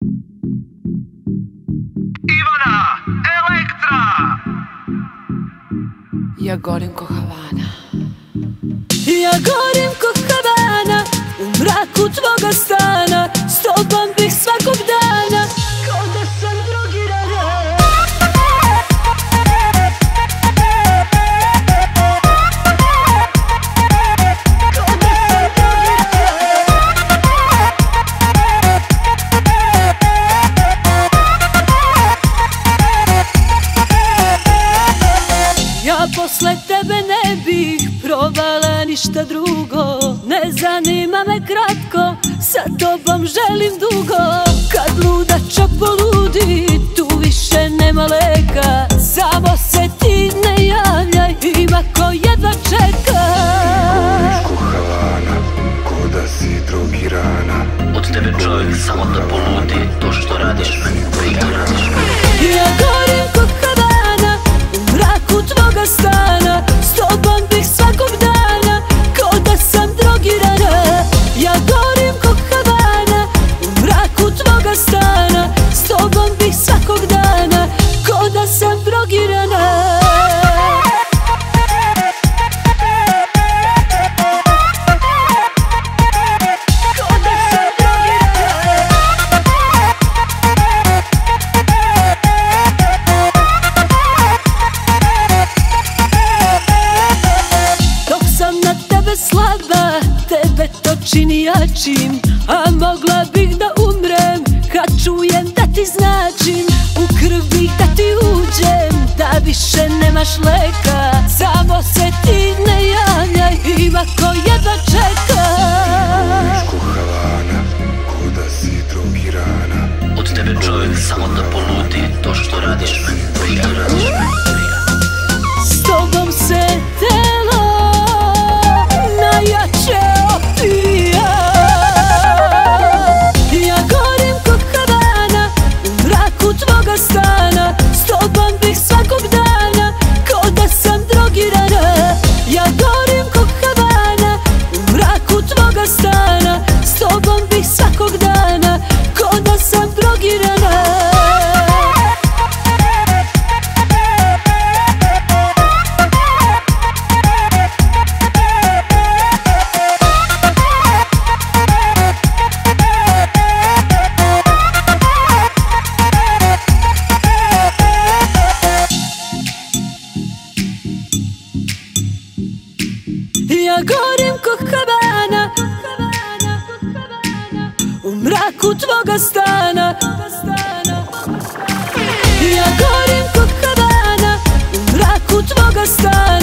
Ivana, Elektra! Ja gorim ko Havana. Ja gorim ko Havana, u mraku tvoga stana, s tobom bih svakog dana, kao da sam drogirana. Ja posle tebe ne bih probala ništa drugo. Ne zanima me kratko, sa tobom želim dugo. Kad ludača poludi, tu više nema leka. Samo se ti ne javljaj, ima ko jedva čeka. Govoriš ko Havana, ko da si drogirana. Od tebe čovjek samo da poludi, to što radiš me, to radiš me. Ja gorim ko Havana, u mraku tvoga stana, s tobom bih svakog dana, kao da sam drogirana. Ja gorim ko Havana, u mraku tvoga stana, s tobom bih svakog dana, kao da sam drogirana. Slaba, tebe to čini jačim, a mogla bih da umrem kad čujem da ti značim. U krvi da ti uđem, da više nemaš leka. Samo se ti ne javljaj, ima ko jedva čeka. Govoriš ko Havana, ko da si drogirana. Od tebe čovjek samo da poludi, to što radiš me, to radiš me. S tobom se telo najjače opija. Ja gorim ko Havana, u mraku tvoga stana, s tobom bih svakog dana, kao da sam drogirana. Ja gorim ko Havana, u mraku tvoga stana, s tobom bih svakog dana, kao da sam drogirana. Ja gorim ko Havana, u mraku tvoga stana. Ja gorim ko Havana, u mraku tvoga stana.